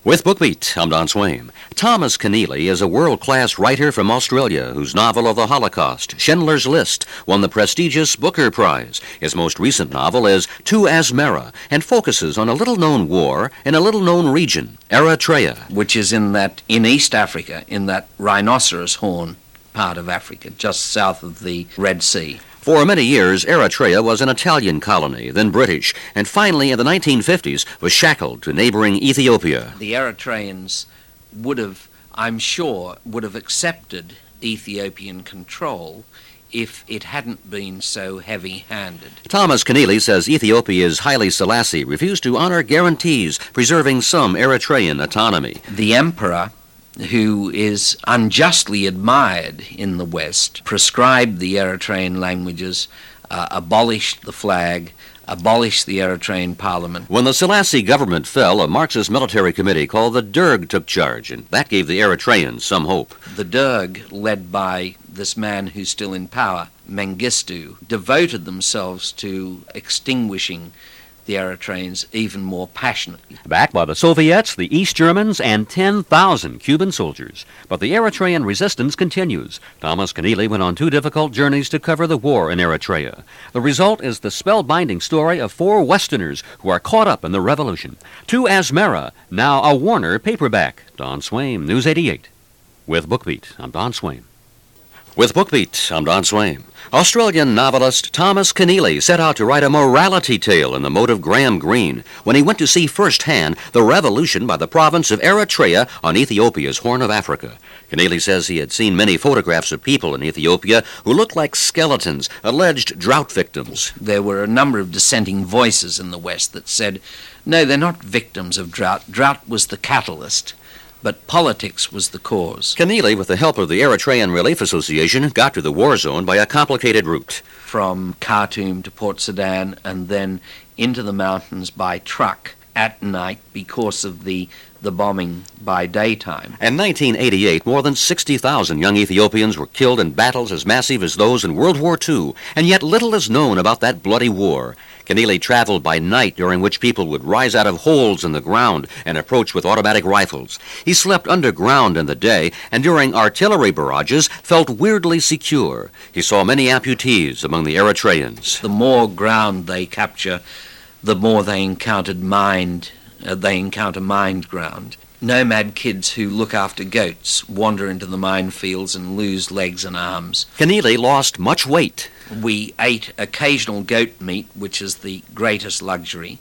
With BookBeat, I'm Don Swaim. Thomas Keneally is a world-class writer from Australia whose novel of the Holocaust, Schindler's List, won the prestigious Booker Prize. His most recent novel is To Asmara and focuses on a little-known war in a little-known region, Eritrea. Which is in East Africa, in that rhinoceros horn part of Africa, just south of the Red Sea. For many years, Eritrea was an Italian colony, then British, and finally in the 1950s was shackled to neighboring Ethiopia. The Eritreans I'm sure, would have accepted Ethiopian control if it hadn't been so heavy-handed. Thomas Keneally says Ethiopia's Haile Selassie refused to honor guarantees preserving some Eritrean autonomy. The emperor, who is unjustly admired in the West, proscribed the Eritrean languages, abolished the flag, abolished the Eritrean parliament. When the Selassie government fell, a Marxist military committee called the Derg took charge, and that gave the Eritreans some hope. The Derg, led by this man who's still in power, Mengistu, devoted themselves to extinguishing the Eritreans even more passionately. Backed by the Soviets, the East Germans, and 10,000 Cuban soldiers. But the Eritrean resistance continues. Thomas Keneally went on 2 difficult journeys to cover the war in Eritrea. The result is the spellbinding story of 4 Westerners who are caught up in the revolution. To Asmara, now a Warner paperback. Don Swaim, News 88. With BookBeat, I'm Don Swaim. With BookBeat, I'm Don Swaim. Australian novelist Thomas Keneally set out to write a morality tale in the mode of Graham Greene when he went to see firsthand the revolution by the province of Eritrea on Ethiopia's Horn of Africa. Keneally says he had seen many photographs of people in Ethiopia who looked like skeletons, alleged drought victims. There were a number of dissenting voices in the West that said, no, they're not victims of drought. Drought was the catalyst, but politics was the cause. Keneally, with the help of the Eritrean Relief Association, got to the war zone by a complicated route. From Khartoum to Port Sudan and then into the mountains by truck at night because of the bombing by daytime. In 1988, more than 60,000 young Ethiopians were killed in battles as massive as those in World War II, and yet little is known about that bloody war. Keneally traveled by night, during which people would rise out of holes in the ground and approach with automatic rifles. He slept underground in the day, and during artillery barrages felt weirdly secure. He saw many amputees among the Eritreans. The more ground they capture, the more they encounter mined ground. Nomad kids who look after goats wander into the minefields and lose legs and arms. Keneally lost much weight. We ate occasional goat meat, which is the greatest luxury,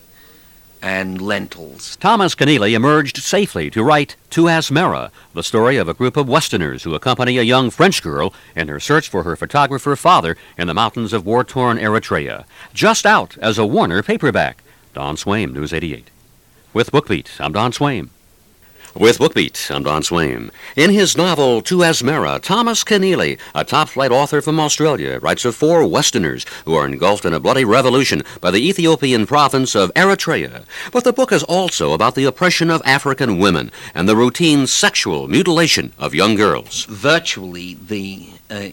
and lentils. Thomas Keneally emerged safely to write To Asmara, the story of a group of Westerners who accompany a young French girl in her search for her photographer father in the mountains of war-torn Eritrea. Just out as a Warner paperback. Don Swaim, News 88. With BookBeat, I'm Don Swaim. With BookBeat, I'm Don Swaim. In his novel, To Asmara, Thomas Keneally, a top-flight author from Australia, writes of 4 Westerners who are engulfed in a bloody revolution by the Ethiopian province of Eritrea. But the book is also about the oppression of African women and the routine sexual mutilation of young girls. Virtually the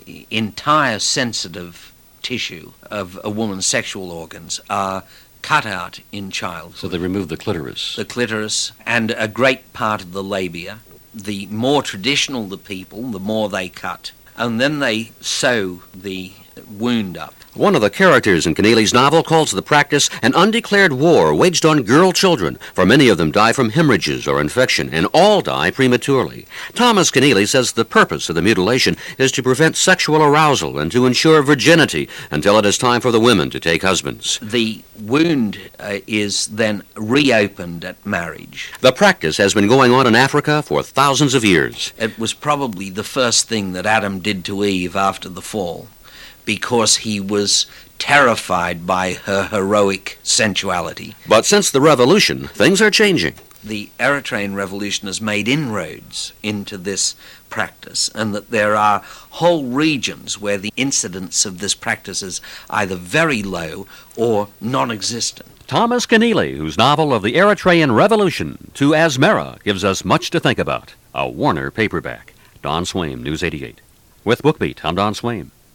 entire sensitive tissue of a woman's sexual organs are cut out in childhood. So they remove the clitoris. The clitoris and a great part of the labia. The more traditional the people, the more they cut. And then they sew the wound up. One of the characters in Keneally's novel calls the practice an undeclared war waged on girl children, for many of them die from hemorrhages or infection, and all die prematurely. Thomas Keneally says the purpose of the mutilation is to prevent sexual arousal and to ensure virginity until it is time for the women to take husbands. The wound is then reopened at marriage. The practice has been going on in Africa for thousands of years. It was probably the first thing that Adam did to Eve after the fall, because he was terrified by her heroic sensuality. But since the revolution, things are changing. The Eritrean revolution has made inroads into this practice, and that there are whole regions where the incidence of this practice is either very low or non-existent. Thomas Keneally, whose novel of the Eritrean Revolution, To Asmara, gives us much to think about. A Warner paperback. Don Swaim, News 88. With BookBeat, I'm Don Swaim.